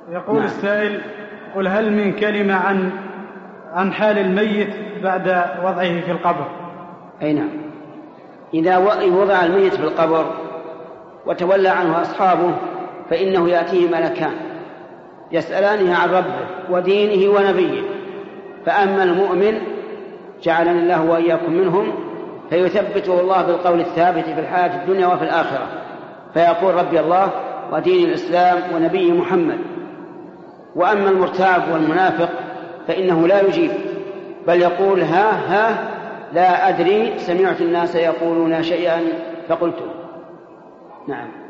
يقول نعم. السائل: قل هل من كلمة عن حال الميت بعد وضعه في القبر؟ أي نعم. إذا وضع الميت في القبر وتولى عنه أصحابه فإنه يأتيه ملكان يسألانه عن ربه ودينه ونبيه، فأما المؤمن جعلني الله وإياكم منهم فيثبته الله بالقول الثابت في الحياة الدنيا وفي الآخرة، فيقول ربي الله ودين الإسلام ونبي محمد. وأما المرتاب والمنافق فإنه لا يجيب، بل يقول ها لا أدري، سمعت الناس يقولون شيئا فقلت. نعم.